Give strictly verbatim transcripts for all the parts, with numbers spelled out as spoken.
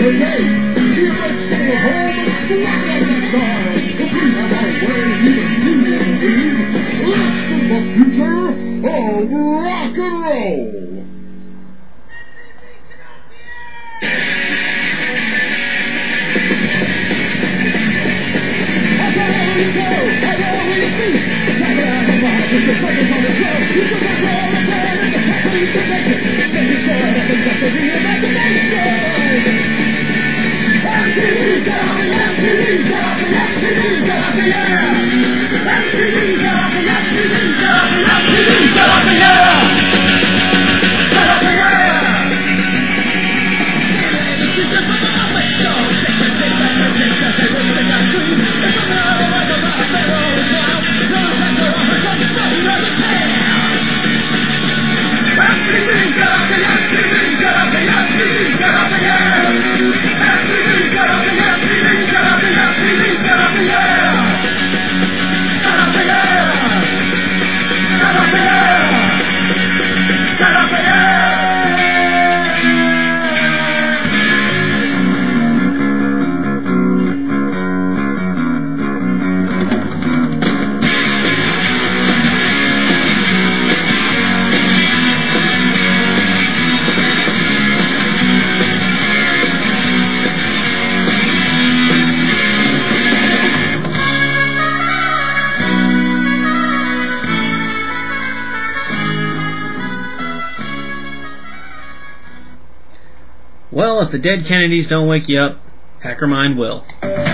Well, if the dead Kennedys don't wake you up, Hackermind will.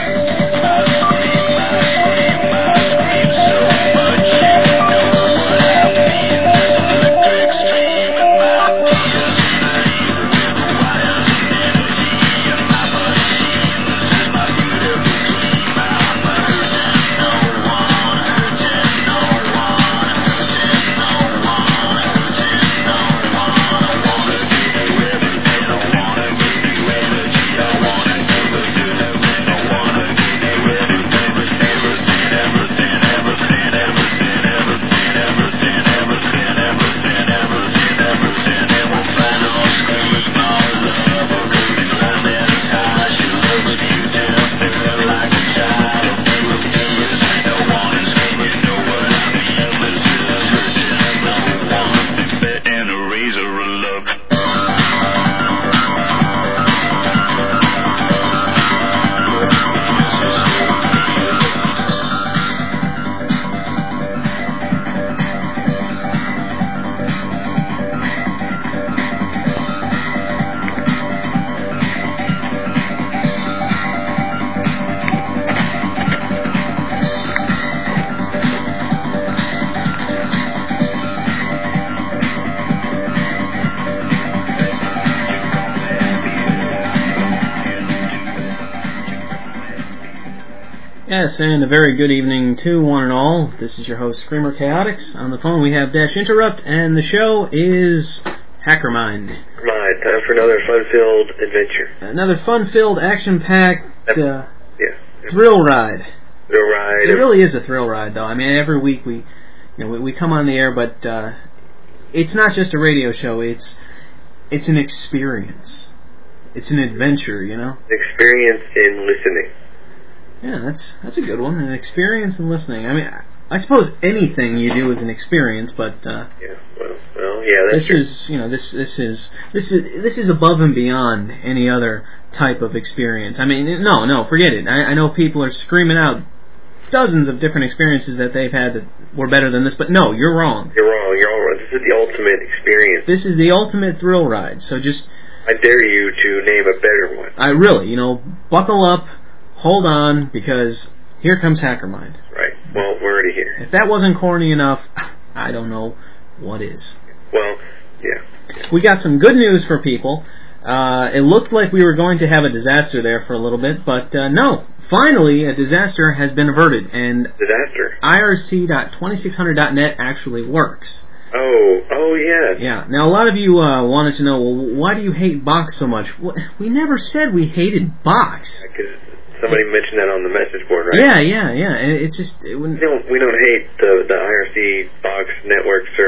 Yes, and a very good evening to one and all. This is your host, Screamer Chaotix. On the phone we have Dash Interrupt, and the show is Hackermind. Right, time for another fun-filled adventure. Another fun-filled, action-packed uh, yeah. thrill ride. Thrill ride. It really is a thrill ride, though. I mean, every week we, you know, we, we come on the air, but uh, it's not just a radio show. It's it's an experience. It's an adventure, you know. Experience in listening. Yeah, that's that's a good one. An experience in listening. I mean, I, I suppose anything you do is an experience, but uh, yeah, well, well, yeah, that's this true. is you know this this is this is this is above and beyond any other type of experience. I mean, no, no, forget it. I, I know people are screaming out dozens of different experiences that they've had that were better than this, but no, you're wrong. You're wrong. You're all wrong. This is the ultimate experience. This is the ultimate thrill ride. So just I dare you to name a better one. I really, you know, buckle up. Hold on, because here comes Hackermind. Right. Well, we're already here. If that wasn't corny enough, I don't know what is. Well, yeah. We got some good news for people. Uh, it looked like we were going to have a disaster there for a little bit, but uh, no. Finally, a disaster has been averted, and disaster. I R C dot twenty-six hundred dot net actually works. Oh, oh yes. Yeah. Now, a lot of you uh, wanted to know, well, why do you hate Box so much? Well, we never said we hated Box. Because somebody mentioned that on the message board, right? Yeah, yeah, yeah. It, it's just... It we, don't, we don't hate the, the I R C Box network server.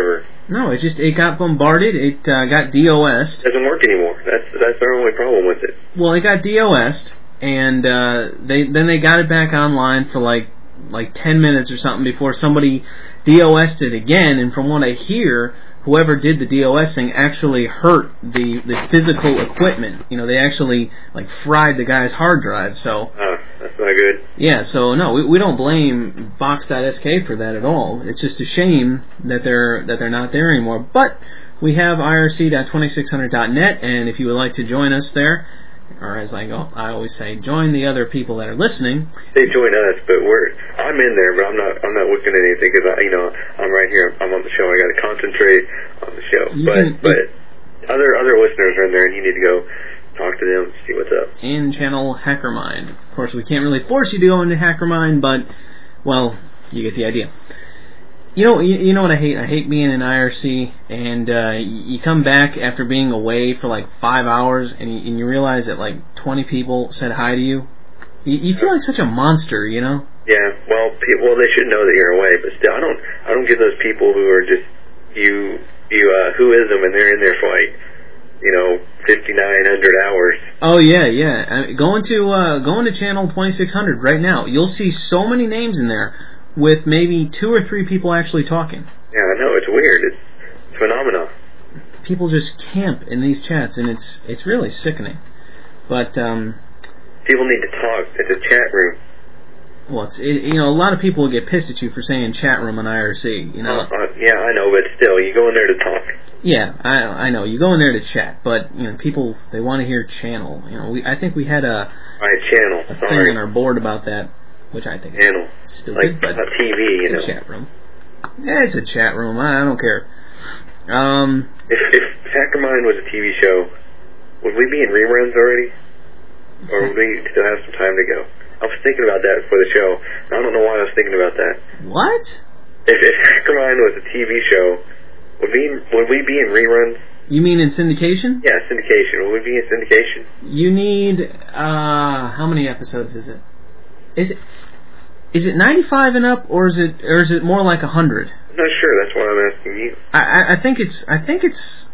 No, it just it got bombarded. It uh, got DOS'd. It doesn't work anymore. That's that's our only problem with it. Well, it got DOS'd, and uh, they then they got it back online for like like ten minutes or something before somebody DOS'd it again. And from what I hear, whoever did the DOSing actually hurt the, the physical equipment. You know, they actually like fried the guy's hard drive. So uh, that's not good. Yeah, so no, we, we don't blame Vox dot S K for that at all. It's just a shame that they're that they're not there anymore. But we have I R C dot twenty-six hundred dot net, and if you would like to join us there, or as I go, I always say, join the other people that are listening. They join us, but we're I'm in there, but I'm not I'm not looking at anything because I you know I'm right here. I'm on the show. I got to concentrate on the show. You but can, but you, other other listeners are in there, and you need to go talk to them, see what's up. In channel HackerMind. Of course, we can't really force you to go into HackerMind, but well, you get the idea. You know, you, you know what I hate? I hate being in I R C, and uh, you come back after being away for like five hours, and you, and you realize that like twenty people said hi to you. You, you feel like such a monster, you know? Yeah. Well, pe- well, they should know that you're away, but still, I don't. I don't get those people who are just you. You uh, who is them, and they're in there for like you know fifty-nine hundred hours. Oh yeah, yeah. I mean, going to uh, going to channel twenty-six hundred right now, you'll see so many names in there, with maybe two or three people actually talking. Yeah, I know, it's weird. It's, it's phenomenal. People just camp in these chats, and it's it's really sickening. But um, people need to talk. It's a chat room. Well, it's, it, you know, a lot of people will get pissed at you for saying chat room on I R C. You know. Uh, uh, yeah, I know, but still, you go in there to talk. Yeah, I I know. You go in there to chat, but you know, people they want to hear channel. You know, we I think we had a right channel. a Sorry. thing on our board about that. Which I think channel. is stupid, like, but a T V, you know. It's a chat room. Yeah, it's a chat room. I, I don't care. Um, if, if HackerMind was a T V show, would we be in reruns already? Or would we still have some time to go? I was thinking about that for the show. I don't know why I was thinking about that. What? If, if HackerMind was a T V show, would we, would we be in reruns? You mean in syndication? Yeah, syndication. Would we be in syndication? You need, uh, how many episodes is it? Is it is it ninety-five and up, or is it or is it more like a hundred? I'm not sure. That's why I'm asking you. I, I I think it's I think it's.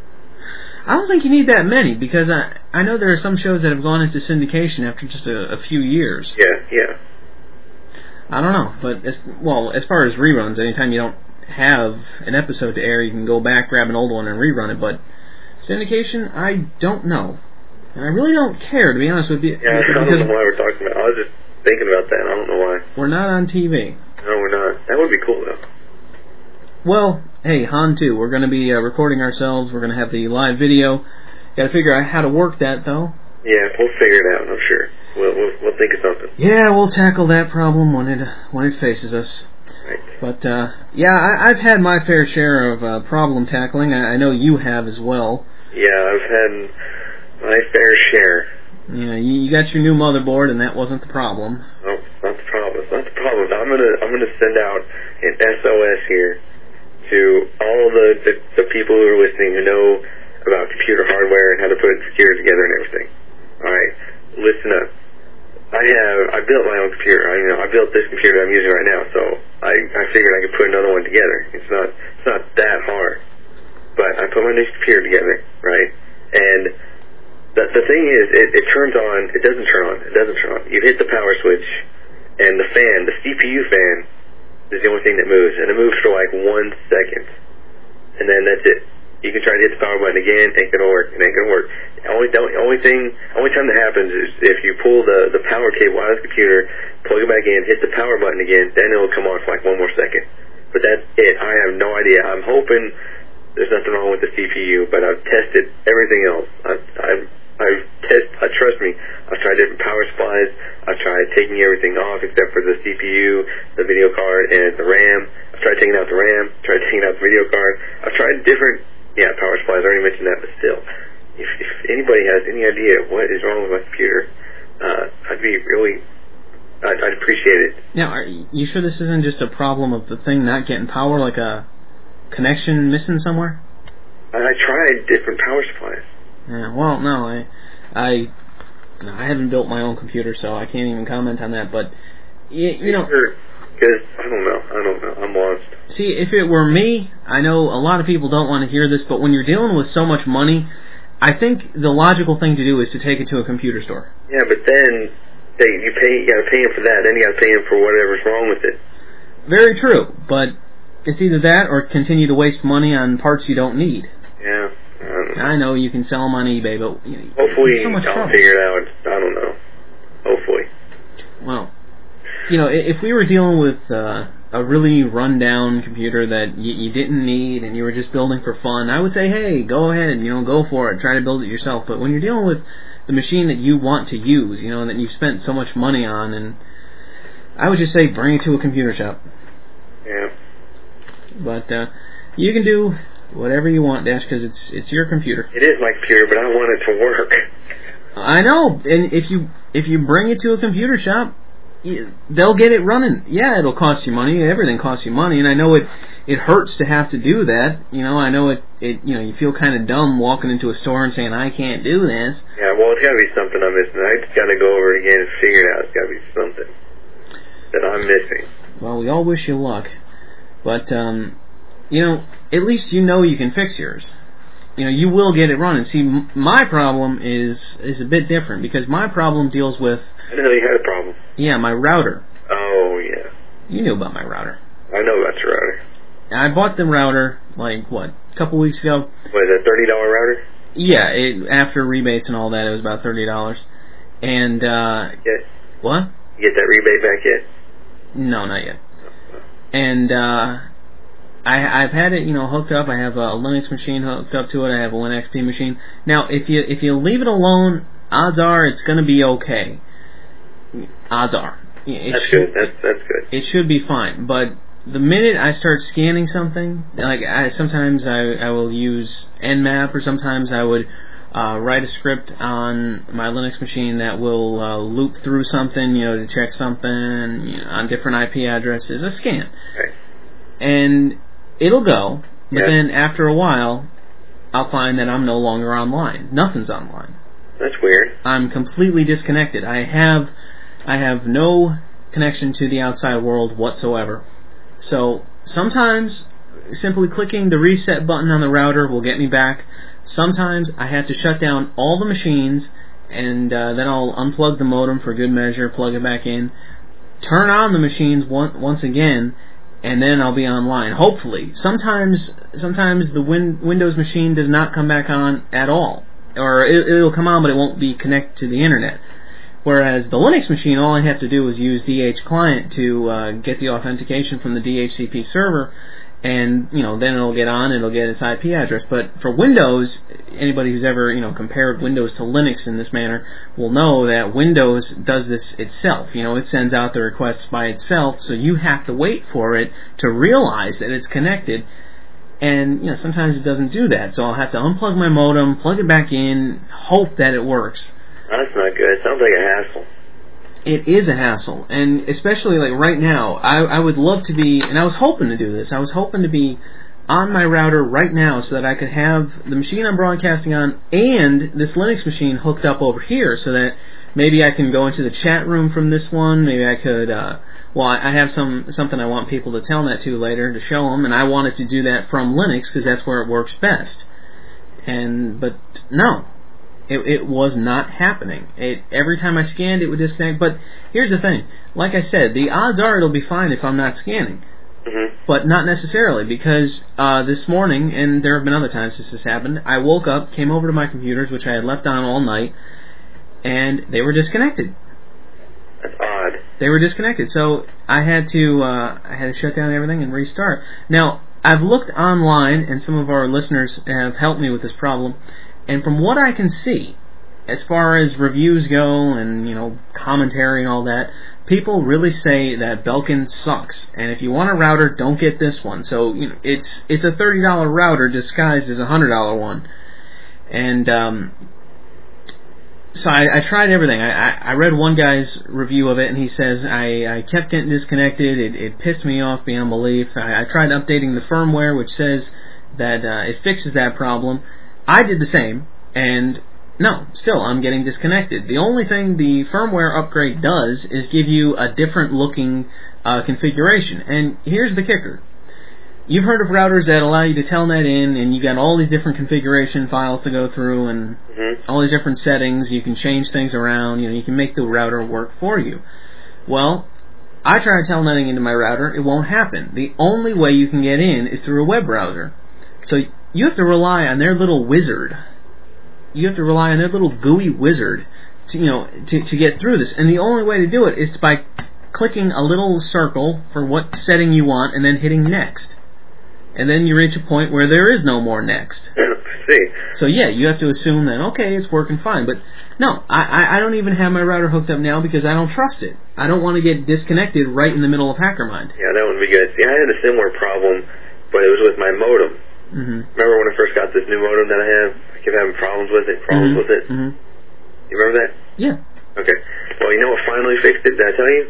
I don't think you need that many, because I I know there are some shows that have gone into syndication after just a, a few years. Yeah, yeah. I don't know, but as, well, as far as reruns, anytime you don't have an episode to air, you can go back, grab an old one, and rerun it. But syndication, I don't know, and I really don't care, to be honest with you. Yeah, I don't know why we're talking about. I was just thinking about that. I don't know why. We're not on T V. No, we're not. That would be cool, though. Well, hey, Han too. We're going to be uh, recording ourselves. We're going to have the live video. Got to figure out how to work that, though. Yeah, we'll figure it out. I'm sure. We'll we'll, we'll think of something. Yeah, we'll tackle that problem when it when it faces us. Right. But uh, yeah, I, I've had my fair share of uh, problem tackling. I, I know you have as well. Yeah, I've had my fair share. Yeah, you, you got your new motherboard, and that wasn't the problem. No, it's not the problem. It's not the problem. I'm gonna I'm gonna send out an S O S here to all the, the the people who are listening who know about computer hardware and how to put computers together and everything. All right, listen up. I have I built my own computer. I you know I built this computer I'm using right now, so I I figured I could put another one together. It's not it's not that hard. But I put my new computer together, right? And the the thing is, it, it turns on. It doesn't turn on. It doesn't turn on. You hit the power switch, and the fan, the C P U fan, is the only thing that moves, and it moves for like one second, and then that's it. You can try to hit the power button again, ain't gonna work. It ain't gonna work. The only the only thing, only time that happens is if you pull the the power cable out of the computer, plug it back in, hit the power button again, then it'll come on for like one more second. But that's it. I have no idea. I'm hoping there's nothing wrong with the C P U, but I've tested everything else. I've, I've I've test. Uh, trust me. I've tried different power supplies. I've tried taking everything off except for the C P U, the video card, and the RAM. I've tried taking out the RAM. Tried taking out the video card. I've tried different, yeah, power supplies. I already mentioned that, but still, if, if anybody has any idea what is wrong with my computer, uh, I'd be really, I'd, I'd appreciate it. Now, are you sure this isn't just a problem of the thing not getting power, like a connection missing somewhere? I, I tried different power supplies. Yeah, well, no, I, I, no, I haven't built my own computer, so I can't even comment on that. But you, you know, These are, Because, I don't know, I don't know, I'm lost. See, if it were me, I know a lot of people don't want to hear this, but when you're dealing with so much money, I think the logical thing to do is to take it to a computer store. Yeah, but then they, you pay, you gotta pay him for that, then you gotta pay him for whatever's wrong with it. Very true, but it's either that or continue to waste money on parts you don't need. Yeah, I don't know. I know you can sell them on eBay, but you know, hopefully so much I'll trouble. figure it out. I don't know. Hopefully. Well, you know, if we were dealing with uh, a really run-down computer that you, you didn't need and you were just building for fun, I would say, hey, go ahead, you know, go for it, try to build it yourself. But when you're dealing with the machine that you want to use, you know, and that you've spent so much money on, and I would just say bring it to a computer shop. Yeah. But uh, you can do whatever you want, Dash, because it's it's your computer. It is my computer, but I want it to work. I know, and if you if you bring it to a computer shop, you, they'll get it running. Yeah, it'll cost you money. Everything costs you money, and I know it it hurts to have to do that. You know, I know it. It you know, you feel kind of dumb walking into a store and saying, "I can't do this." Yeah, well, it's got to be something I'm missing. I just got to go over it again and figure it out. It's got to be something that I'm missing. Well, we all wish you luck, but um, you know, at least you know you can fix yours. You know, you will get it running. See, m- my problem is is a bit different because my problem deals with. I didn't know you had a problem. Yeah, my router. Oh yeah. You knew about my router. I know about your router. I bought the router like what a couple weeks ago. What is that, thirty dollar router? Yeah, it, after rebates and all that, it was about thirty dollars. And uh, Yes. what? You get that rebate back yet? No, not yet. And uh, I, I've had it, you know, hooked up. I have a Linux machine hooked up to it. I have a Linux X P machine. Now, if you if you leave it alone, odds are it's going to be okay. Odds are. It That's should, good. That's that's good. It should be fine. But the minute I start scanning something, like I, sometimes I, I will use Nmap, or sometimes I would uh, write a script on my Linux machine that will uh, loop through something, you know, to check something, you know, on different I P addresses, a scan. Right. And it'll go, but Yeah. then after a while, I'll find that I'm no longer online. Nothing's online. That's weird. I'm completely disconnected. I have, I have no connection to the outside world whatsoever. So sometimes simply clicking the reset button on the router will get me back. Sometimes I have to shut down all the machines, and uh, then I'll unplug the modem for good measure, plug it back in, turn on the machines one, once again, and then I'll be online. Hopefully. Sometimes sometimes the win- Windows machine does not come back on at all. Or it, it'll come on, but it won't be connected to the internet. Whereas the Linux machine, all I have to do is use D H client to uh, get the authentication from the D H C P server, and you know then it'll get on, it'll get its I P address. But for Windows, anybody who's ever you know compared Windows to Linux in this manner will know that Windows does this itself. You know, it sends out the requests by itself, so you have to wait for it to realize that it's connected. And you know sometimes it doesn't do that, so I'll have to unplug my modem, plug it back in, hope that it works. That's not good. It sounds like a hassle. It is a hassle, and especially like right now, I, I would love to be, and I was hoping to do this, I was hoping to be on my router right now so that I could have the machine I'm broadcasting on and this Linux machine hooked up over here so that maybe I can go into the chat room from this one, maybe I could, uh, well, I have some something I want people to telnet to later to show them, and I wanted to do that from Linux because that's where it works best. And, but no. It, it was not happening. It, every time I scanned, it would disconnect. But here's the thing. Like I said, the odds are it'll be fine if I'm not scanning. Mm-hmm. But not necessarily, because uh, this morning, and there have been other times this has happened, I woke up, came over to my computers, which I had left on all night, and they were disconnected. That's odd. They were disconnected. So I had to uh, I had to shut down everything and restart. Now, I've looked online, and some of our listeners have helped me with this problem. And from what I can see, as far as reviews go and, you know, commentary and all that, people really say that Belkin sucks. And if you want a router, don't get this one. So, you know, it's it's a thirty dollar router disguised as a one hundred dollar one. And um, so I, I tried everything. I, I, I read one guy's review of it, and he says, I, I kept getting disconnected. It, it pissed me off beyond belief. I, I tried updating the firmware, which says that uh, it fixes that problem. I did the same, and no, still, I'm getting disconnected. The only thing the firmware upgrade does is give you a different looking uh, configuration. And here's the kicker. You've heard of routers that allow you to telnet in, and you got all these different configuration files to go through, and mm-hmm. all these different settings. You can change things around. You know, you can make the router work for you. Well, I tried telnetting into my router. It won't happen. The only way you can get in is through a web browser. So you have to rely on their little wizard. You have to rely on their little G U I wizard to, you know, to, to get through this. And the only way to do it is by clicking a little circle for what setting you want, and then hitting next. And then you reach a point where there is no more next. See. So yeah, you have to assume that, okay, it's working fine. But no, I, I don't even have my router hooked up now because I don't trust it. I don't want to get disconnected right in the middle of HackerMind. Yeah, that wouldn't be good. See, I had a similar problem, but it was with my modem. Mm-hmm. Remember when I first got this new modem that I have? I kept having problems with it, problems mm-hmm. with it. Mm-hmm. You remember that? Yeah. Okay. Well, you know what finally fixed it? Did I tell you?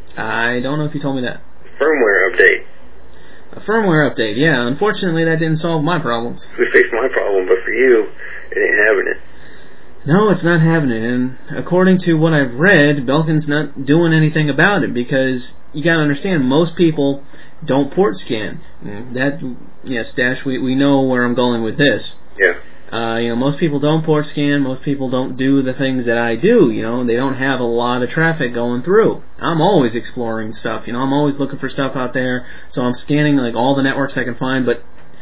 I don't know if you told me that. Firmware update. A firmware update, yeah. Unfortunately, that didn't solve my problems. We fixed my problem, but for you, it ain't having it. No, it's not having it, and according to what I've read, Belkin's not doing anything about it, because you gotta understand, most people don't port scan. That, yes, Dash, we, we know where I'm going with this. Yeah. Uh, you know, most people don't port scan, most people don't do the things that I do, you know, they don't have a lot of traffic going through. I'm always exploring stuff, you know, I'm always looking for stuff out there, so I'm scanning, like, all the networks I can find, but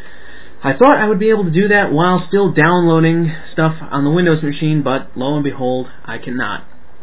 I thought I would be able to do that while still downloading stuff on the Windows machine, but lo and behold, I cannot.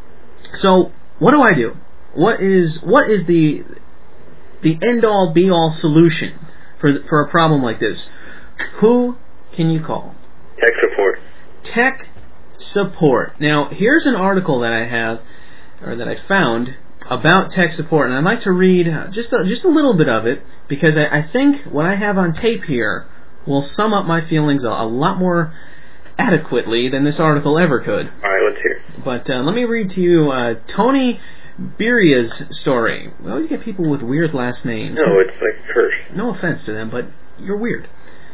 So, what do I do? What is, what is the, the end-all, be-all solution for, for a problem like this? Who can you call? Tech support. Tech support. Now, here's an article that I have, or that I found, about tech support, and I'd like to read just a, just a little bit of it, because I, I think what I have on tape here will sum up my feelings a, a lot more adequately than this article ever could. Alright, let's hear. But uh, let me read to you uh, Tony Beria's story. We always get people with weird last names. No, it's like a curse. No offense to them, but you're weird.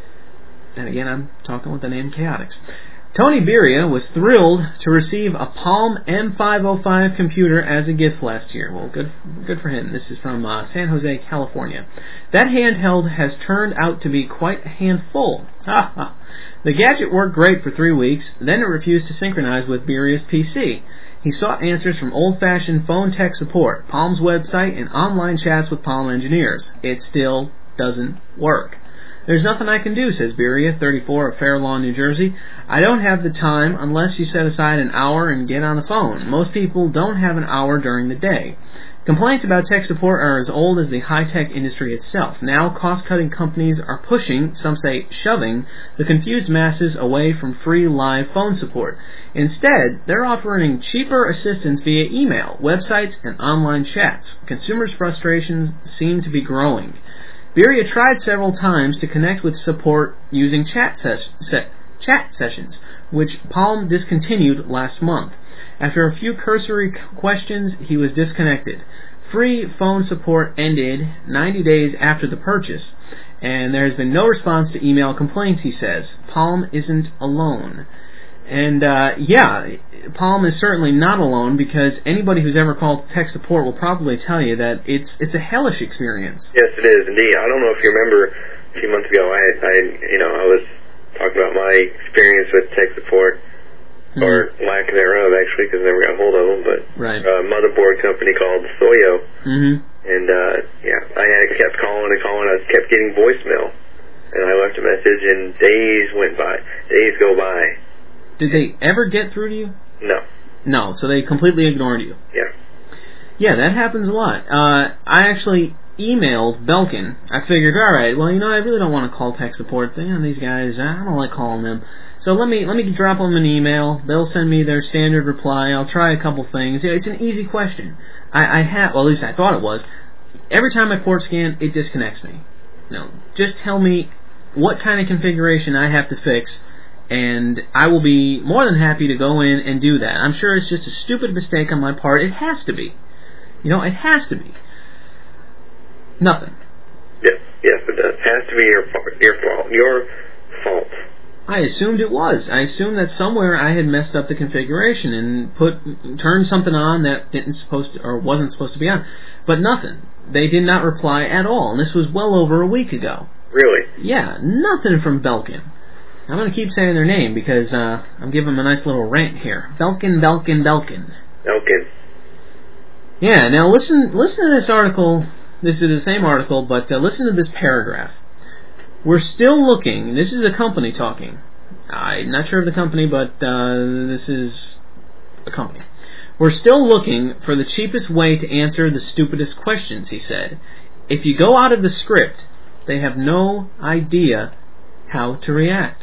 And again, I'm talking with the name Chaotix. Tony Beria was thrilled to receive a Palm M five oh five computer as a gift last year. Well, good good for him. This is from uh, San Jose, California. That handheld has turned out to be quite a handful. Ha ha. The gadget worked great for three weeks, then it refused to synchronize with Beria's P C. He sought answers from old-fashioned phone tech support, Palm's website, and online chats with Palm engineers. It still doesn't work. There's nothing I can do, says Beria, thirty-four, of Fair Lawn, New Jersey. I don't have the time unless you set aside an hour and get on the phone. Most people don't have an hour during the day. Complaints about tech support are as old as the high-tech industry itself. Now, cost-cutting companies are pushing, some say shoving, the confused masses away from free live phone support. Instead, they're offering cheaper assistance via email, websites, and online chats. Consumers' frustrations seem to be growing. Beria tried several times to connect with support using chat, ses- se- chat sessions, which Palm discontinued last month. After a few cursory questions, he was disconnected. Free phone support ended ninety days after the purchase, and there has been no response to email complaints, he says. Palm isn't alone. And, uh, yeah, Palm is certainly not alone, because anybody who's ever called tech support will probably tell you that it's it's a hellish experience. Yes, it is, indeed. I don't know if you remember a few months ago, I, I you know, I was talking about my experience with tech support, mm-hmm. or lack thereof, actually, because I never got hold of them, but right. a motherboard company called Soyo, mm-hmm. and, uh, yeah, I had, kept calling and calling, I kept getting voicemail, and I left a message, and days went by, days go by. Did they ever get through to you? No. No, so they completely ignored you. Yeah. Yeah, that happens a lot. Uh, I actually emailed Belkin. I figured, all right, well, you know, I really don't want to call tech support. You know, these guys, I don't like calling them. So let me let me drop them an email. They'll send me their standard reply. I'll try a couple things. Yeah, it's an easy question. I, I have, well, at least I thought it was. Every time I port scan, it disconnects me. You know, just tell me what kind of configuration I have to fix, and I will be more than happy to go in and do that. I'm sure it's just a stupid mistake on my part. It has to be. You know, it has to be. Nothing. Yes, yes, it does. It has to be your fault. Your fault. Your fault. I assumed it was. I assumed that somewhere I had messed up the configuration and put turned something on that didn't supposed to, or wasn't supposed to be on. But nothing. They did not reply at all, and this was well over a week ago. Really? Yeah, nothing from Belkin. I'm going to keep saying their name because uh, I'm giving them a nice little rant here. Belkin, Belkin, Belkin. Belkin. Yeah, now listen listen to this article. This is the same article, but uh, listen to this paragraph. We're still looking, this is a company talking. I'm not sure of the company, but uh, this is a company. We're still looking for the cheapest way to answer the stupidest questions, he said. If you go out of the script, they have no idea how to react.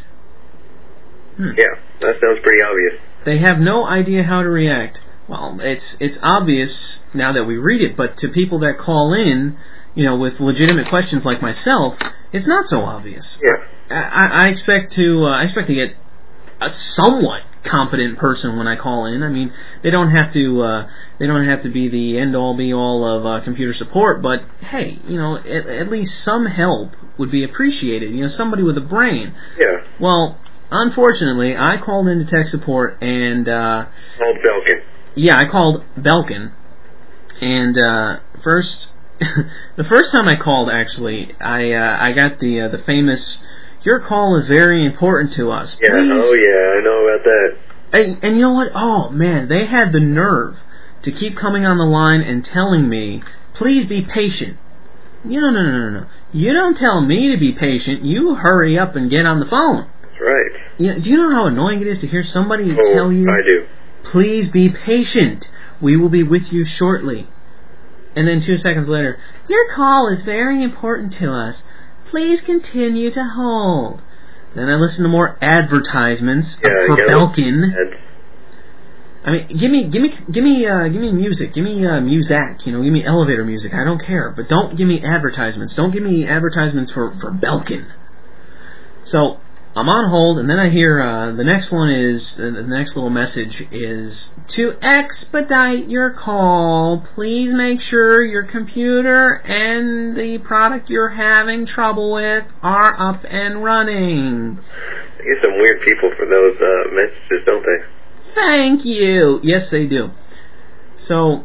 Hmm. Yeah, that sounds pretty obvious. They have no idea how to react. Well, it's it's obvious now that we read it, but to people that call in, you know, with legitimate questions like myself, it's not so obvious. Yeah. I, I expect to uh, I expect to get a somewhat competent person when I call in. I mean, they don't have to uh, they don't have to be the end all be all of uh, computer support, but hey, you know, at, at least some help would be appreciated. You know, somebody with a brain. Yeah. Well, unfortunately, I called into tech support and uh, called Belkin. Yeah, I called Belkin, and uh, first. The first time I called, actually, I uh, I got the uh, the famous, your call is very important to us. Yeah, Please. oh yeah, I know about that. And, and you know what? Oh, man, they had the nerve to keep coming on the line and telling me, please be patient. You know, no, no, no, no. You don't tell me to be patient. You hurry up and get on the phone. That's right. You know, do you know how annoying it is to hear somebody oh, tell you, I do. Please be patient. We will be with you shortly. And then two seconds later, your call is very important to us. Please continue to hold. Then I listen to more advertisements yeah, for yeah, Belkin. I mean, give me, give me, give me, uh, give me music. Give me uh, Muzak. You know, give me elevator music. I don't care, but don't give me advertisements. Don't give me advertisements for for Belkin. So I'm on hold, and then I hear uh, the next one is, uh, the next little message is, to expedite your call, please make sure your computer and the product you're having trouble with are up and running. They get some weird people for those uh, messages, don't they? Thank you. Yes, they do. So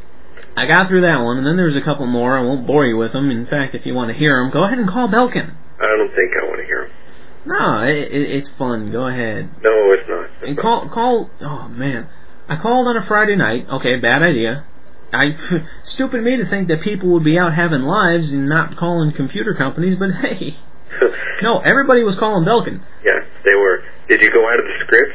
I got through that one, and then there's a couple more. I won't bore you with them. In fact, if you want to hear them, go ahead and call Belkin. I don't think I want to hear them. No, it, it, it's fun. Go ahead. No, it's not. It's and not. call, call. Oh man, I called on a Friday night. Okay, bad idea. I stupid me to think that people would be out having lives and not calling computer companies. But hey, no, everybody was calling Belkin. Yeah, they were. Did you go out of the script?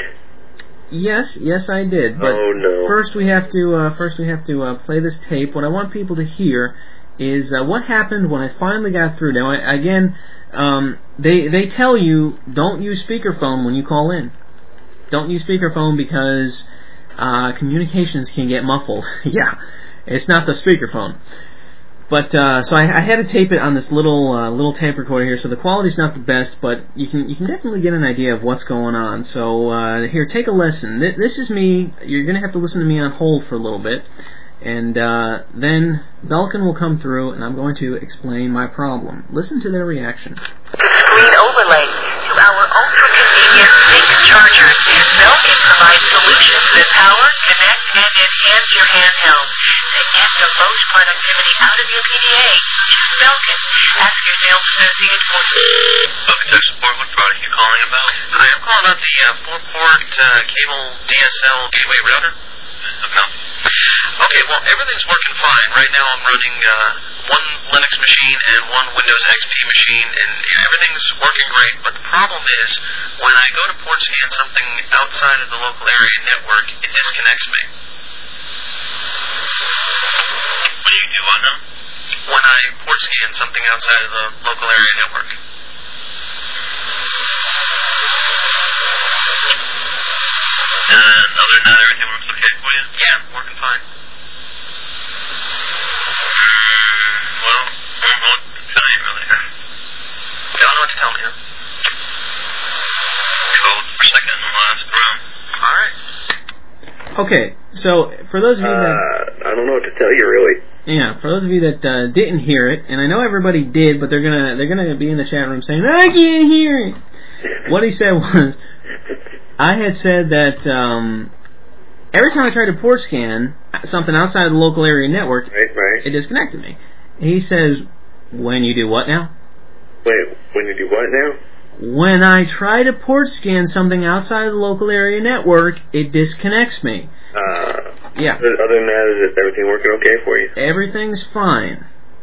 Yes, yes, I did. But oh no. First, we have to. Uh, first, we have to uh, play this tape. What I want people to hear is uh, what happened when I finally got through. Now, I, again. Um, they they tell you don't use speakerphone when you call in. Don't use speakerphone because uh, communications can get muffled. Yeah, it's not the speakerphone. But uh, so I, I had to tape it on this little uh, little tape recorder here. So the quality's not the best, but you can you can definitely get an idea of what's going on. So uh, here, take a listen. This is me. You're gonna have to listen to me on hold for a little bit. And uh, then Belkin will come through, and I'm going to explain my problem. Listen to their reaction. Screen overlay to our ultra-convenient sync chargers. Belkin provides solutions that power, connect, and enhance your handheld. To get the most productivity out of your P D A, choose Belkin. Ask your sales associate for... Belkin Tech Support, what product are you calling about? Hi, I'm calling about the uh, four-port uh, cable D S L gateway router. No. Okay, well, everything's working fine. Right now I'm running uh, one Linux machine and one Windows X P machine, and yeah, everything's working great. But the problem is, when I go to port scan something outside of the local area network, it disconnects me. What do you do, what now? When I port scan something outside of the local area network. And other than that, everything works okay for you? Yeah, working fine. Well, I don't know what to tell you, really. You don't know what to tell me, huh? Hold for a second and last room. Alright. Okay, so for those of you that... Uh, I don't know what to tell you, really. Yeah, for those of you that uh, didn't hear it, and I know everybody did, but they're gonna they're gonna be in the chat room saying, I can't hear it. What he said was, I had said that um, every time I tried to port scan something outside of the local area network, Right, right. it disconnected me. He says, when you do what now? Wait, when you do what now? When I try to port scan something outside of the local area network, it disconnects me. Uh, Yeah. Other than that, is everything working okay for you? Everything's fine.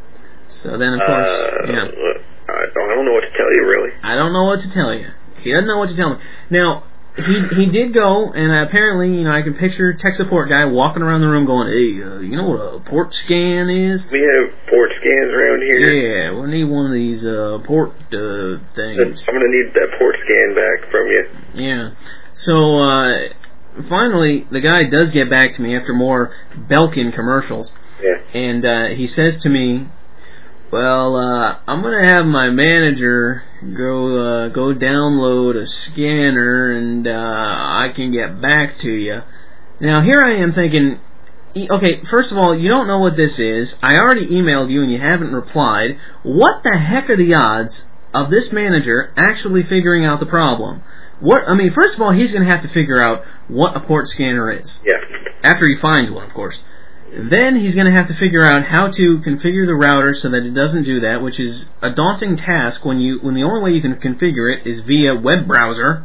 So then, of course, Uh, yeah. look, I don't, I don't know what to tell you, really. I don't know what to tell you. He doesn't know what to tell me. Now, he he did go, and apparently, you know, I can picture tech support guy walking around the room going, hey, uh, you know what a port scan is? We have port scans around here. Yeah, we'll need one of these uh, port uh, things. I'm going to need that port scan back from you. Yeah. So, uh, finally, the guy does get back to me after more Belkin commercials. Yeah. And uh, he says to me, well, uh, I'm going to have my manager go uh, go download a scanner and uh, I can get back to you. Now, here I am thinking, okay, first of all, you don't know what this is. I already emailed you and you haven't replied. What the heck are the odds of this manager actually figuring out the problem? What I mean, first of all, he's going to have to figure out what a port scanner is. Yeah. After he finds one, of course. Then he's going to have to figure out how to configure the router so that it doesn't do that, which is a daunting task when you when the only way you can configure it is via web browser.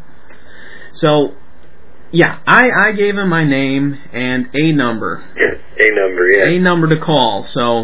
So, yeah, I, I gave him my name and a number. A number, yeah. A number to call. So,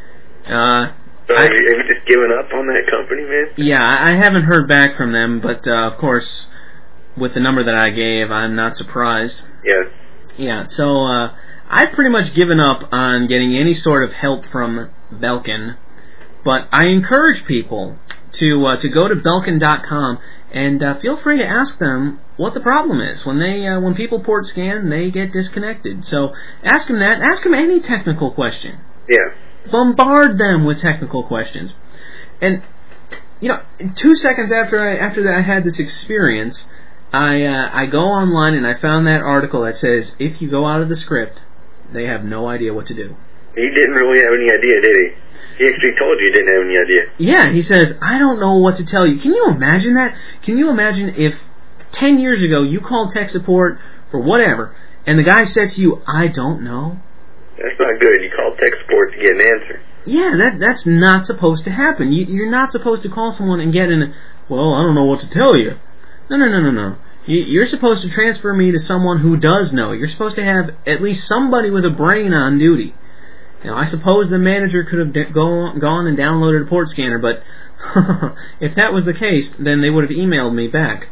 uh, So I, have you, have you just given up on that company, man? yeah, I haven't heard back from them, but uh, of course, with the number that I gave, I'm not surprised. Yeah. Yeah, so uh, I've pretty much given up on getting any sort of help from Belkin, but I encourage people to uh, to go to Belkin dot com and uh, feel free to ask them what the problem is. When they uh, when people port scan, they get disconnected. So ask them that. Ask them any technical question. Yeah. Bombard them with technical questions. And you know, two seconds after I after that I had this experience, I uh, I go online and I found that article that says if you go out of the script, they have no idea what to do. He didn't really have any idea, did he? He actually told you he didn't have any idea. Yeah, he says, I don't know what to tell you. Can you imagine that? Can you imagine if ten years ago you called tech support for whatever, and the guy said to you, I don't know? That's not good. You called tech support to get an answer. Yeah, that that's not supposed to happen. You, you're not supposed to call someone and get in, well, I don't know what to tell you. No, no, no, no, no. You, you're supposed to transfer me to someone who does know. You're supposed to have at least somebody with a brain on duty. Now, I suppose the manager could have de- go, gone and downloaded a port scanner, but if that was the case, then they would have emailed me back.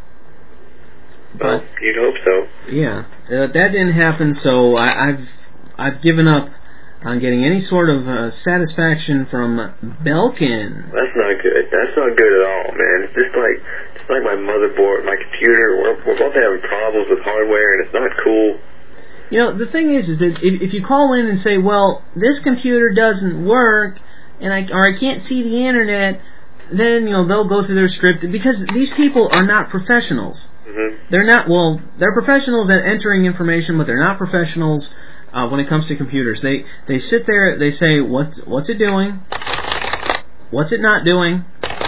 Well, But you'd hope so. yeah, uh, that didn't happen. So I, I've I've given up on getting any sort of uh, satisfaction from Belkin. That's not good. That's not good at all, man. It's just like just like my motherboard, my computer. We're, we're both having problems with hardware, and it's not cool. You know, the thing is, is that if, if you call in and say, well, this computer doesn't work, and I or I can't see the internet, then, you know, they'll go through their script, because these people are not professionals. Mm-hmm. They're not, well, they're professionals at entering information, but they're not professionals uh, when it comes to computers. They they sit there, they say, what's, what's it doing? What's it not doing?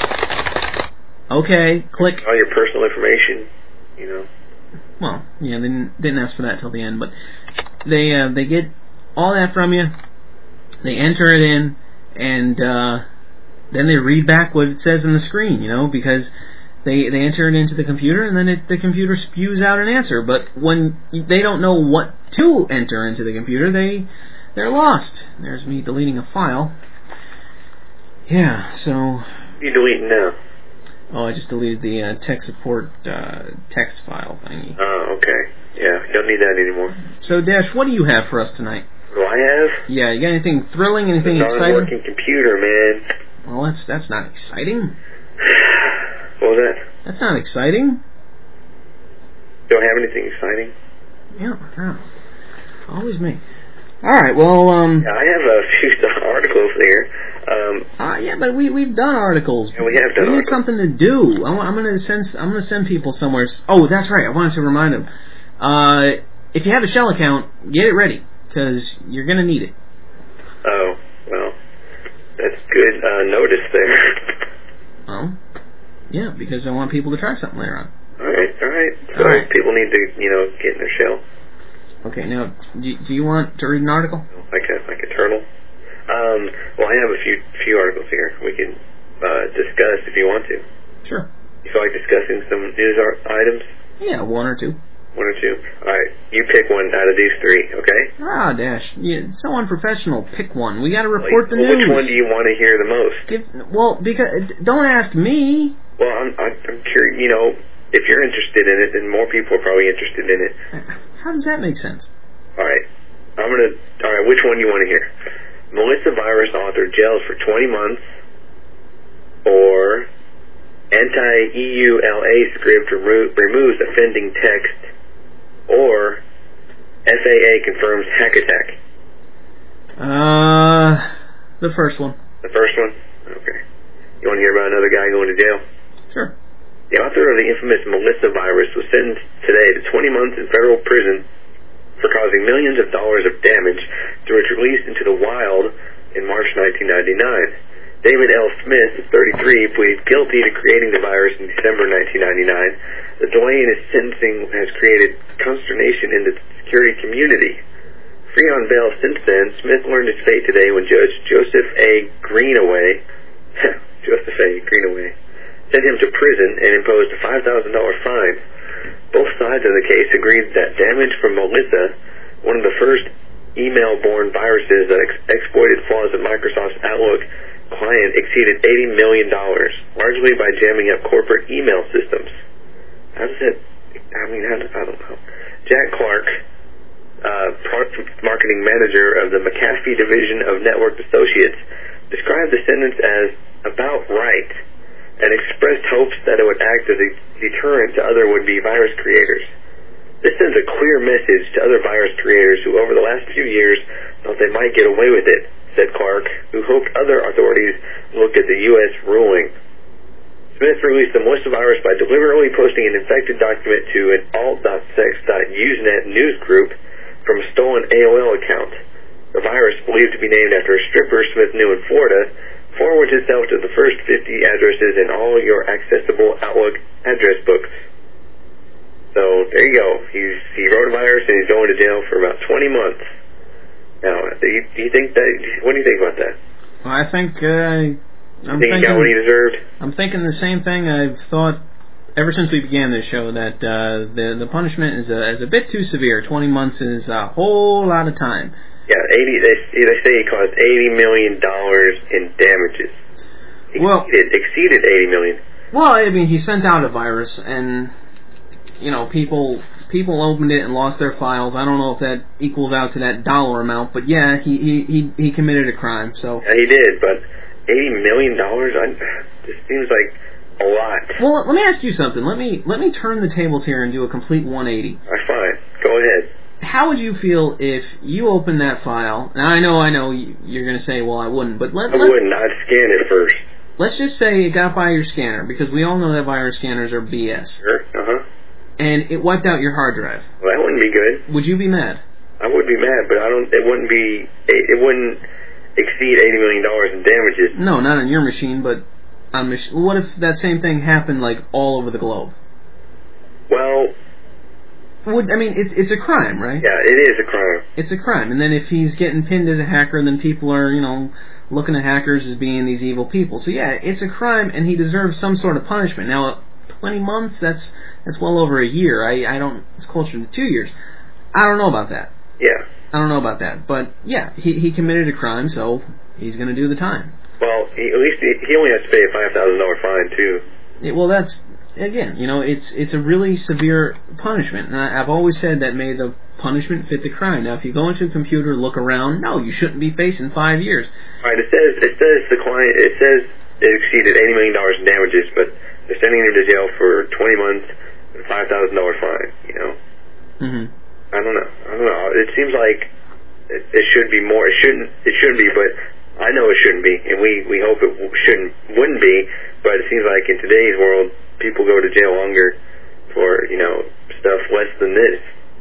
Okay, click. All your personal information, you know. Well, yeah, they didn't, didn't ask for that till the end, but they uh, they get all that from you, they enter it in, and uh, then they read back what it says on the screen, you know, because they they enter it into the computer, and then it, the computer spews out an answer. But when they don't know what to enter into the computer, they they're lost. There's me deleting a file. Yeah, so. What are you deleting now? Oh, I just deleted the uh, tech support uh, text file thingy. Oh, okay. Yeah, don't need that anymore. So, Dash, what do you have for us tonight? What do I have? Yeah, you got anything thrilling, anything It's a exciting? non-working computer, man. Well, that's that's not exciting. What was that? That's not exciting. Don't have anything exciting. Yeah, no. Always me. All right, well, um... I have a few articles there. Um, uh, yeah, but we we've done articles. Yeah, we have done We need articles. something to do. I, I'm gonna send I'm gonna send people somewhere. Oh, that's right. I wanted to remind them. Uh, if you have a Shell account, get it ready, because you're gonna need it. oh, good uh, notice there. Well, yeah, because I want people to try something later on. All right, all right. So All right. people need to, you know, get in their shell. Okay, now, do, do you want to read an article? Like a like a turtle. Um, well, I have a few few articles here we can uh, discuss if you want to. Sure. You feel like discussing some news ar- items? Yeah, one or two. One or two. All right, you pick one out of these three, okay? Ah, Dash, yeah, so unprofessional. Pick one. We got to report like, the well, news. Which one do you want to hear the most? Give, well, because don't ask me. Well, I'm I'm, I'm curious. You know, if you're interested in it, then more people are probably interested in it. How does that make sense? All right, I'm gonna. All right, which one do you want to hear? Melissa virus author jails for twenty months, or anti-E U L A script remo- removes offending text, or F A A confirms hack attack. Uh, the first one. The first one? Okay. You want to hear about another guy going to jail? Sure. The author of the infamous Melissa virus was sentenced today to twenty months in federal prison for causing millions of dollars of damage through its release into the wild in March nineteen ninety-nine. David L. Smith, thirty-three, pleaded guilty to creating the virus in December nineteen ninety-nine. The delay in his sentencing has created consternation in the security community. Free on bail since then, Smith learned his fate today when Judge Joseph A. Greenaway, Joseph A. Greenaway, sent him to prison and imposed a five thousand dollars fine. Both sides of the case agreed that damage from Melissa, one of the first email-borne viruses that ex- exploited flaws of Microsoft's Outlook client, exceeded eighty million dollars, largely by jamming up corporate email systems. How does that, I mean, how does, I don't know. Jack Clark, uh, product marketing manager of the McAfee division of Network Associates, described the sentence as about right and expressed hopes that it would act as a deterrent to other would-be virus creators. This sends a clear message to other virus creators who over the last few years thought they might get away with it, said Clark, who hoped other authorities looked at the U S ruling. Smith released the Melissa virus by deliberately posting an infected document to an alt dot sex dot usenet news group from a stolen A O L account. The virus, believed to be named after a stripper Smith knew in Florida, forwards itself to the first fifty addresses in all your accessible Outlook address books. So, there you go. He's, he wrote a virus and he's going to jail for about twenty months. Now, do you, do you think that, what do you think about that? Well, I think, uh, I'm think thinking, he got what he deserved? I'm thinking the same thing I've thought ever since we began this show, that uh, the the punishment is a, is a bit too severe. twenty months is a whole lot of time. Yeah, eighty. They, they say he caused eighty million dollars in damages. Exceeded, Well, exceeded eighty million. Well, I mean, he sent out a virus, and you know, people people opened it and lost their files. I don't know if that equals out to that dollar amount, but yeah, he he he, he committed a crime. So Yeah, he did, but eighty million dollars. I this seems like a lot. well, let me ask you something. Let me let me turn the tables here and do a complete one eighty. All right, fine. Go ahead. How would you feel if you opened that file? Now I know, I know, you're going to say, "Well, I wouldn't," but let, I let wouldn't. I'd scan it first. let's just say it got by your scanner, because we all know that virus scanners are B S, Sure. Uh huh. and it wiped out your hard drive. Well, that wouldn't be good. Would you be mad? I would be mad, but I don't. It wouldn't be. It wouldn't exceed eighty million dollars in damages. No, not on your machine, but on mach- what if that same thing happened like all over the globe? Well, Would I mean it's it's a crime, right? yeah, it is a crime. It's a crime, and then if he's getting pinned as a hacker, then people are, you know, looking at hackers as being these evil people. So yeah, it's a crime, and he deserves some sort of punishment. Now, twenty months, that's that's well over a year. I I don't. It's closer to two years. I don't know about that. Yeah. I don't know about that, but yeah, he he committed a crime, so he's going to do the time. Well, he, at least he, he only has to pay a five thousand dollar fine too. Yeah, well, that's again, you know, it's it's a really severe punishment, and I, I've always said that may the punishment fit the crime. Now, if you go into a computer, look around, no, you shouldn't be facing five years. All right. It says it says the client. It says it exceeded eighty million dollars in damages, but they're sending him to jail for twenty months and a five thousand dollar fine. You know. Mm-hmm. I don't know. I don't know. It seems like it, it should be more. It shouldn't. It shouldn't be, but I know it shouldn't be, and we we hope it shouldn't wouldn't be. But it seems like in today's world, people go to jail longer for you know stuff less than this,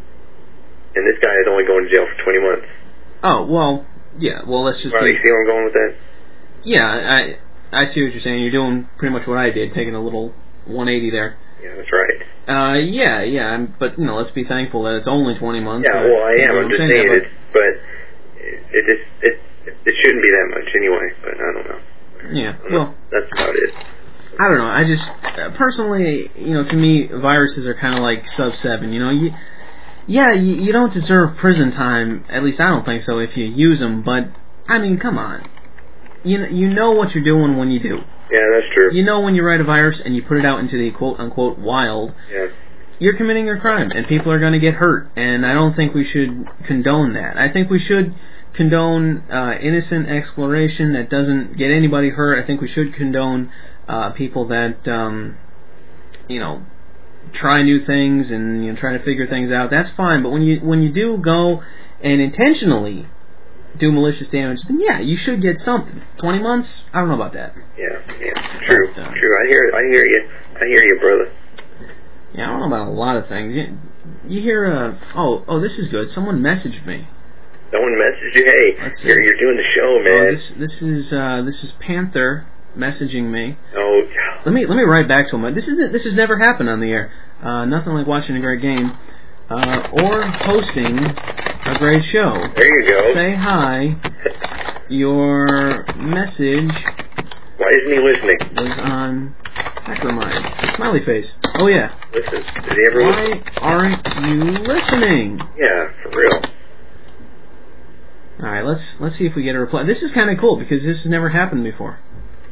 and this guy is only going to jail for twenty months. Oh well, yeah. Well, let's just. Well, be, you see where I'm going with that? Yeah, I I see what you're saying. You're doing pretty much what I did, taking a little one eighty there. Yeah, that's right. Uh, yeah, yeah, I'm, but you know, let's be thankful that it's only twenty months. Yeah, uh, well, I you am. know I'm what just saying? saying Yeah, it, but it, it just it it shouldn't be that much anyway. But I don't know. but, yeah, I don't well, know. That's about it. I don't know. I just uh, personally, you know, to me, viruses are kind of like sub seven. You know, you, yeah, you, you don't deserve prison time. At least I don't think so. If you use them, but I mean, come on. You you know what you're doing when you do. Yeah, that's true. You know when you write a virus and you put it out into the quote unquote wild. Yeah. You're committing a crime, and people are going to get hurt, and I don't think we should condone that. I think we should condone uh, innocent exploration that doesn't get anybody hurt. I think we should condone uh, people that, um, you know, try new things and you know try to figure things out. That's fine, but when you when you do go and intentionally do malicious damage, then yeah, you should get something. Twenty months? I don't know about that. Yeah, yeah, true, But, uh, true. I hear, I hear you, I hear you, brother. Yeah, I don't know about a lot of things. You, you hear, uh, oh, oh, this is good. Someone messaged me. Someone messaged you, hey, Let's see. you're you're doing the show, man. Oh, this this is uh, this is Panther messaging me. Oh, Let me let me write back to him. This is this has never happened on the air. Uh, nothing like watching a great game uh, or hosting a great show. there you go. Say hi. Your message Why isn't he listening? was on Micromine. Smiley face. Oh yeah. Listen, is he ever listening? Why aren't you listening? Yeah, for real. All right, let's let's see if we get a reply. This is kind of cool because this has never happened before.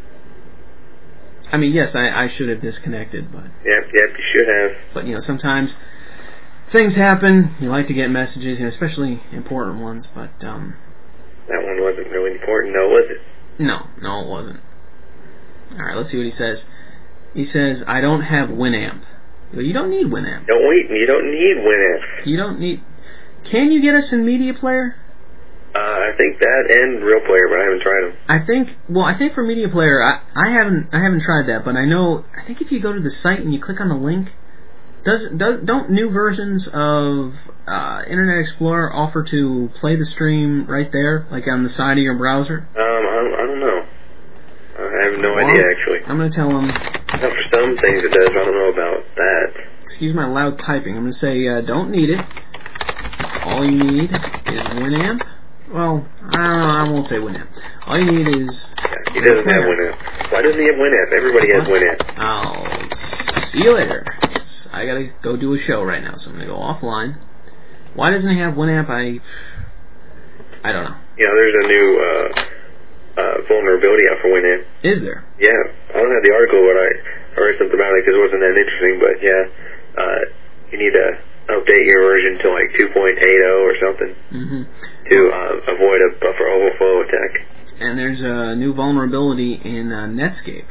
I mean, yes, I, I should have disconnected, but Yep, yep, you should have. but you know sometimes things happen. You like to get messages, you know, especially important ones. But um, That one wasn't really important, though, was it? no, no, it wasn't. All right, let's see what he says. He says, "I don't have Winamp." Well, you don't need Winamp. Don't wait, you don't need Winamp. You don't need. Can you get us in Media Player? Uh, I think that and Real Player, but I haven't tried them. I think. Well, I think for Media Player, I, I haven't I haven't tried that, but I know. I think if you go to the site and you click on the link, does does don't new versions of uh, Internet Explorer offer to play the stream right there, like on the side of your browser? Um, I don't, I don't know. I have no Well, idea, actually. I'm going to tell him. Now, for some things it does. I don't know about that. Excuse my loud typing. I'm going to say uh, don't need it. All you need is Winamp. Well, I don't know. I won't say Winamp. All you need is. Yeah, he doesn't have Winamp. Why doesn't he have Winamp? Everybody has Winamp. I'll see you later. I gotta go do a show right now, so I'm gonna go offline. Why doesn't he have Winamp? I. I don't know. You know, there's a new uh, uh, vulnerability out for Winamp. Is there? Yeah, I don't have the article, but I, I read something about it because it wasn't that interesting. But yeah, uh, you need to update your version to like two point eight oh or something Mm-hmm. to uh, avoid a buffer overflow attack. And there's a new vulnerability in uh, Netscape.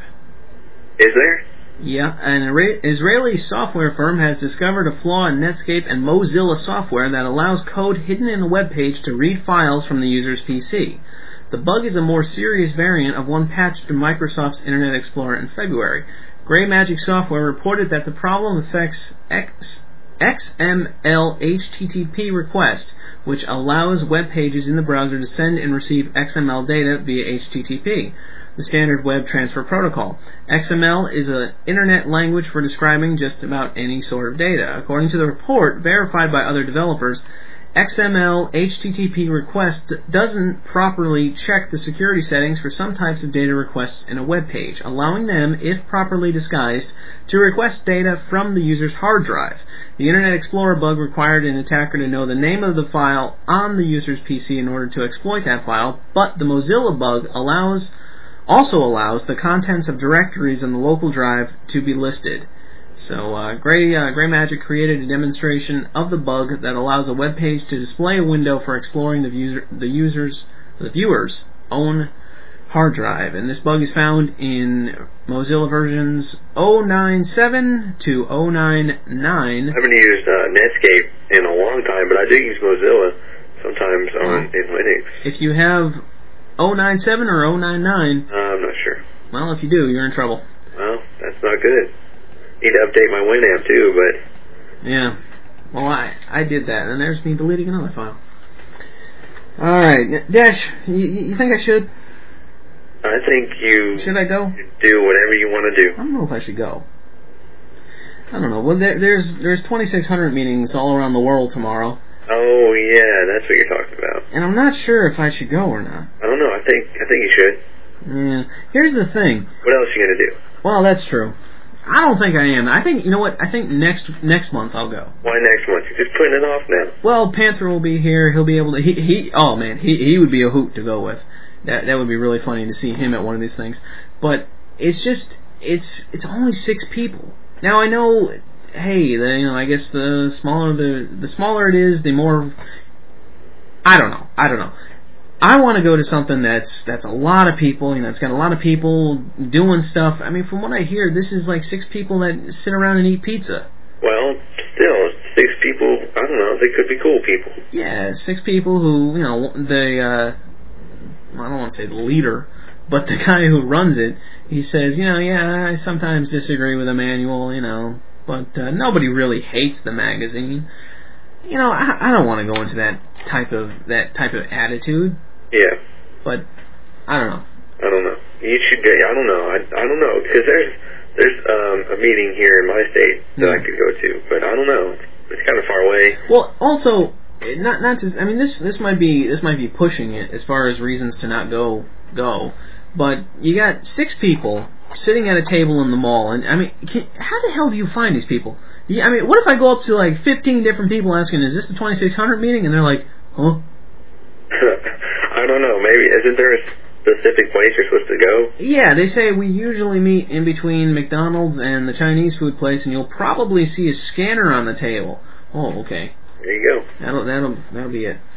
Is there? Yeah, an Ira- Israeli software firm has discovered a flaw in Netscape and Mozilla software that allows code hidden in a web page to read files from the user's P C. The bug is a more serious variant of one patched to Microsoft's Internet Explorer in February. Grey Magic Software reported that the problem affects X, X M L H T T P request, which allows web pages in the browser to send and receive X M L data via H T T P, the standard web transfer protocol. X M L is an internet language for describing just about any sort of data. According to the report, verified by other developers, X M L H T T P request doesn't properly check the security settings for some types of data requests in a web page, allowing them, if properly disguised, to request data from the user's hard drive. The Internet Explorer bug required an attacker to know the name of the file on the user's P C in order to exploit that file, but the Mozilla bug allows also allows the contents of directories on the local drive to be listed. So, uh, Grey, uh, Grey Magic created a demonstration of the bug that allows a web page to display a window for exploring the user, the user's, the viewer's own hard drive. And this bug is found in Mozilla versions oh nine seven to oh nine nine. I haven't used uh, Netscape in a long time, but I do use Mozilla sometimes on in Linux. If you have oh nine seven or oh nine nine, Uh, I'm not sure. well, if you do, you're in trouble. Well, that's not good. Need to update my Winamp too, but Yeah. Well, I I did that, and there's me deleting another file. All right, Dash. You, you think I should? I think you Should I go? do whatever you want to do. I don't know if I should go. I don't know. Well, there, there's there's twenty-six hundred meetings all around the world tomorrow. Oh yeah, that's what you're talking about. And I'm not sure if I should go or not. I don't know. I think I think you should. Yeah. Here's the thing. What else are you gonna do? Well, that's true. I don't think I am. I think, you know what? I think next next month I'll go. Why next month? You're just putting it off now. Well, Panther will be here. He'll be able to. He, he oh man, he he would be a hoot to go with. That that would be really funny to see him at one of these things. But it's just it's it's only six people. Now I know. Hey, the, you know, I guess the smaller the the smaller it is, the more. I don't know. I don't know. I want to go to something that's that's a lot of people. You know, it's got a lot of people doing stuff. I mean, from what I hear, this is like six people that sit around and eat pizza. Well, still, six people. I don't know. They could be cool people. Yeah, six people who, you know, the uh, I don't want to say the leader, but the guy who runs it. He says, you know, yeah, I sometimes disagree with the manual, you know, but uh, nobody really hates the magazine. You know, I, I don't want to go into that type of that type of attitude. Yeah. But I don't know. I don't know. You should go. I don't know. I, I don't know because there's there's um, a meeting here in my state that yeah. I could go to, but I don't know. It's, it's kind of far away. Well, also, not not to. I mean, this this might be this might be pushing it as far as reasons to not go go. But you got six people sitting at a table in the mall, and I mean, can, how the hell do you find these people? Yeah, I mean, what if I go up to like fifteen different people asking, "Is this the twenty-six hundred meeting?" And they're like, "Huh." I don't know. Maybe isn't there a specific place you're supposed to go? Yeah, they say we usually meet in between McDonald's and the Chinese food place, and you'll probably see a scanner on the table. Oh, okay. There you go. That'll that'll that'll be it.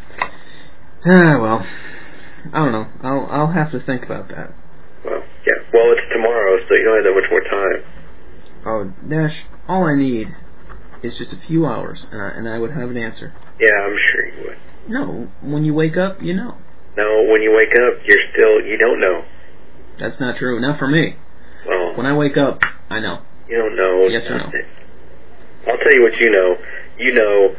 Ah, well, I don't know. I'll I'll have to think about that. Well, yeah. Well, it's tomorrow, so you don't have that much more time. Oh, Dash, all I need is just a few hours, and I, and I would have an answer. Yeah, I'm sure you would. No, when you wake up, you know. No, when you wake up, you're still, you don't know. That's not true. Not for me. Well, when I wake up, I know. You don't know. Yes or no? I'll tell you what you know. You know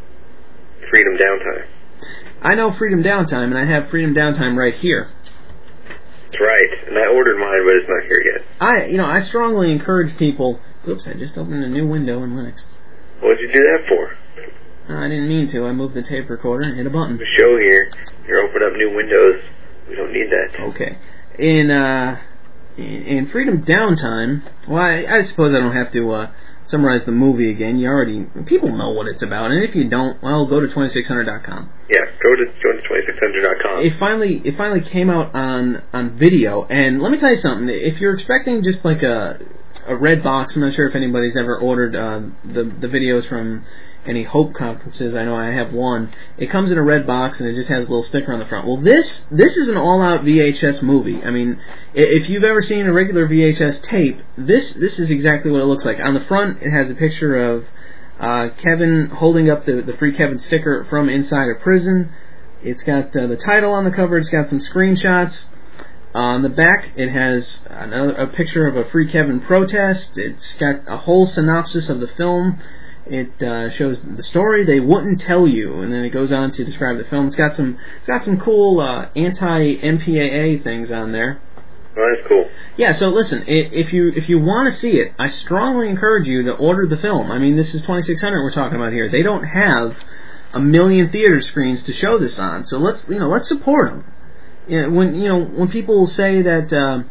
freedom downtime. I know freedom downtime, and I have freedom downtime right here. That's right. And I ordered mine, but it's not here yet. I, you know, I strongly encourage people. Oops, I just opened a new window in Linux. What did you do that for? I didn't mean to. I moved the tape recorder and hit a button. The show here, you're opening up new windows. We don't need that. Okay. In uh, in freedom downtime, well, I, I suppose I don't have to uh, summarize the movie again. You already people know what it's about, and if you don't, well, go to twenty-six hundred dot com. Yeah, go to go to twenty-six hundred dot com. It finally it finally came out on on video, and let me tell you something. If you're expecting just like a a red box, I'm not sure if anybody's ever ordered uh, the the videos from any Hope conferences. I know I have one. It comes in a red box and it just has a little sticker on the front. Well, this this is an all-out V H S movie. I mean, if you've ever seen a regular V H S tape, this this is exactly what it looks like. On the front, it has a picture of uh, Kevin holding up the, the Free Kevin sticker from inside a prison. It's got uh, the title on the cover. It's got some screenshots. On the back, it has another, a picture of a Free Kevin protest. It's got a whole synopsis of the film. It uh, shows the story they wouldn't tell you, and then it goes on to describe the film. It's got some, it's got some cool uh, anti-M P A A things on there. Oh, that's cool. Yeah. So listen, if you if you want to see it, I strongly encourage you to order the film. I mean, this is twenty-six hundred we're talking about here. They don't have a million theater screens to show this on, so let's you know let's support them. You know, when you know when people say that. Uh,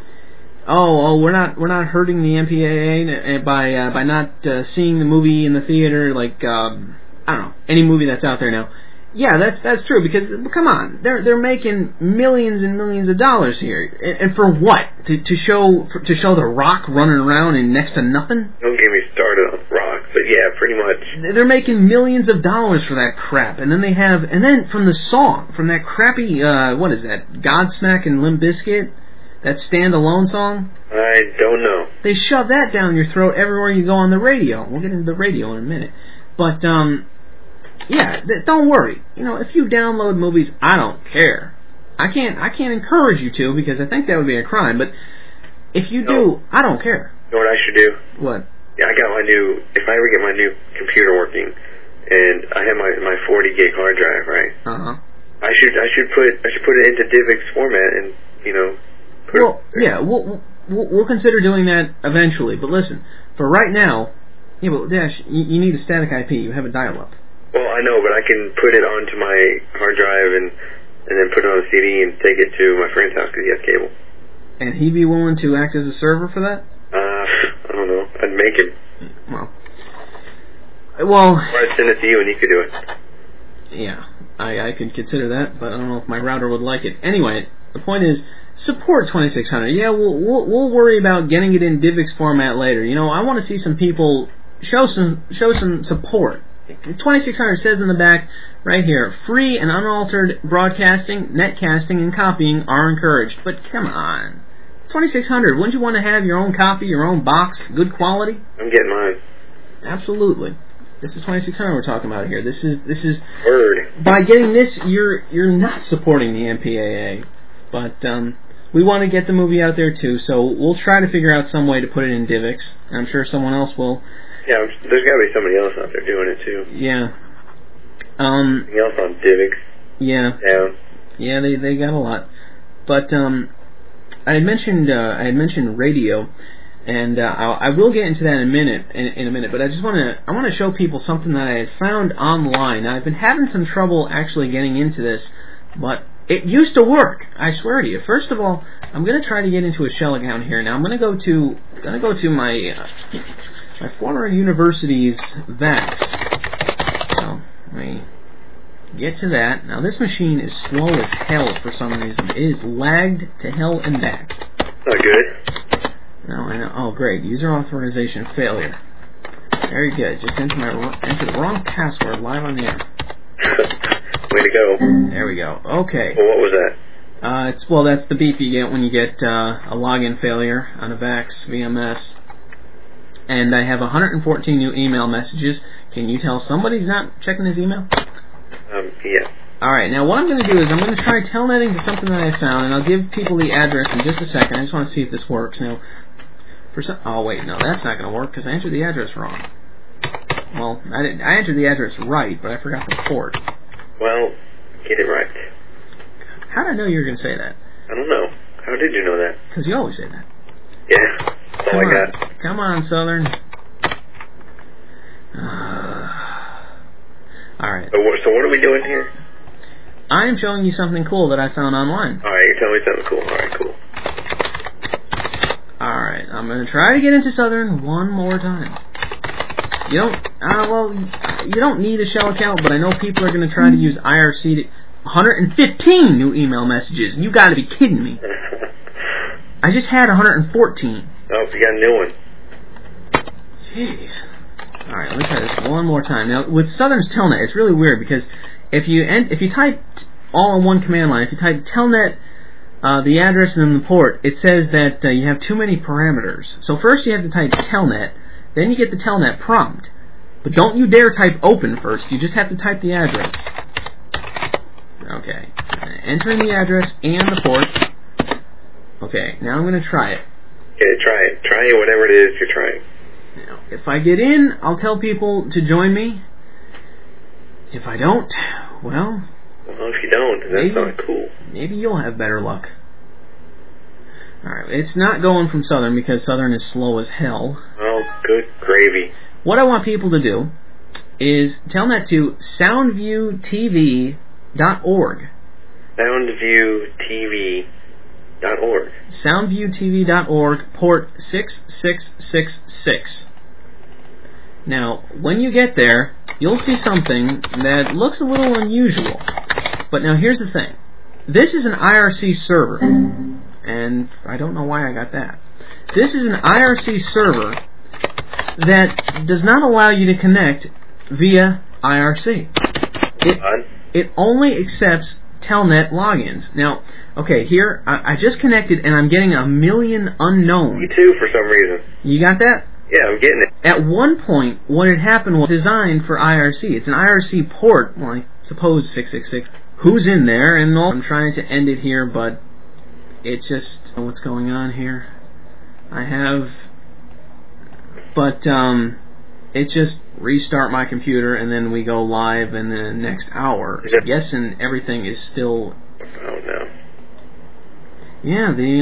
Oh, oh, we're not we're not hurting the M P A A by uh, by not uh, seeing the movie in the theater. Like um, I don't know, any movie that's out there now. Yeah, that's that's true because come on, they're they're making millions and millions of dollars here, and, and for what? To to show for, to show The Rock running around in next to nothing? Don't get me started on The Rock, but yeah, pretty much. They're making millions of dollars for that crap, and then they have and then from the song from that crappy uh, what is that Godsmack and Limp Bizkit. That standalone song? I don't know. They shove that down your throat everywhere you go on the radio. We'll get into the radio in a minute. But, um, yeah, th- don't worry. You know, if you download movies, I don't care. I can't I can't encourage you to because I think that would be a crime. But if you no. do, I don't care. You know what I should do? What? Yeah, I got my new, if I ever get my new computer working, and I have my, my forty gig hard drive, right? Uh-huh. I should I should put I should put it into DivX format and, you know, put Well, it yeah, we'll, we'll we'll consider doing that eventually. But listen, for right now, yeah, but Dash, you, you need a static I P. You have a dial-up. Well, I know, but I can put it onto my hard drive and and then put it on a C D and take it to my friend's house because he has cable. And he'd be willing to act as a server for that? Uh, I don't know. I'd make him. Well, well, Or I'd send it to you and you could do it. yeah, I, I could consider that, but I don't know if my router would like it. Anyway, the point is, support twenty-six hundred. Yeah, we'll, we'll we'll worry about getting it in DivX format later. You know, I want to see some people show some show some support. twenty-six hundred says in the back, right here, free and unaltered broadcasting, netcasting, and copying are encouraged. But come on, twenty-six hundred, wouldn't you want to have your own copy, your own box, good quality? I'm getting mine. Absolutely. This is twenty-six hundred we're talking about here. This is this is Word. by getting this, you're you're not supporting the M P A A. But um, we want to get the movie out there too, so we'll try to figure out some way to put it in DivX. I'm sure someone else will. Yeah, there's got to be somebody else out there doing it too. Yeah. Um. Anything else on DivX? Yeah. Down. Yeah, they they got a lot. But um, I had mentioned uh, I had mentioned radio, and uh, I'll, I will get into that in a minute. In, in a minute, but I just want to I want to show people something that I had found online. Now, I've been having some trouble actually getting into this, but it used to work. I swear to you. First of all, I'm going to try to get into a shell account here. Now, I'm going to go to going to go to my uh, my former university's VAX. So let me get to that. Now, this machine is slow as hell for some reason. It is lagged to hell and back. Not good. No, I know. Oh, great. User authorization failure. Very good. Just enter my enter the wrong password live on the air. Way to go. There we go. Okay. Well, what was that? Uh, it's well, that's the beep you get when you get uh, a login failure on a VAX V M S. And I have one hundred fourteen new email messages. Can you tell somebody's not checking his email? Um, yeah. Alright, now what I'm going to do is I'm going to try telnetting to something that I found, and I'll give people the address in just a second. I just want to see if this works. Now, for some... Oh, wait, no, that's not going to work because I entered the address wrong. Well, I didn't. I entered the address right, but I forgot the port. Well, get it right. How did I know you were going to say that? I don't know. How did you know that? Because you always say that. Yeah. That's all Come I on. got. Come on, Southern. Uh, Alright. So what, so what are we doing here? I'm showing you something cool that I found online. Alright, you're telling me something cool. Alright, cool. Alright, I'm going to try to get into Southern one more time. You don't, uh, well, you don't need a shell account, but I know people are going to try to use I R C to... one hundred fifteen new email messages. You got to be kidding me. I just had one hundred fourteen. Oh, you got a new one. Jeez. Alright, let me try this one more time. Now, with Southern's Telnet, it's really weird because if you end, if you type all in one command line, if you type Telnet, uh, the address and then the port, it says that uh, you have too many parameters. So first you have to type Telnet, then you get the Telnet prompt. But don't you dare type open first, you just have to type the address. Okay. Entering the address and the port. Okay, now I'm going to try it. Okay, try it. Try it, whatever it is you're trying. Now, if I get in, I'll tell people to join me. If I don't, well... Well, if you don't, then that's maybe, not cool. Maybe you'll have better luck. Alright, it's not going from Southern because Southern is slow as hell. Oh, good gravy. What I want people to do is telnet to soundview T V dot org. soundview T V dot org. soundview T V dot org, port six six six six. Now, when you get there, you'll see something that looks a little unusual. But now here's the thing. This is an I R C server. And I don't know why I got that. This is an I R C server that does not allow you to connect via I R C. It, it only accepts Telnet logins. Now, okay, here, I, I just connected and I'm getting a million unknowns. Me too, for some reason. You got that? Yeah, I'm getting it. At one point, what had happened was designed for I R C. It's an I R C port, well, I suppose six six six. Who's in there? And all, I'm trying to end it here, but it's just, what's going on here? I have, but, um, it's just restart my computer and then we go live in the next hour. I'm guessing everything is still... Oh, no. Yeah, the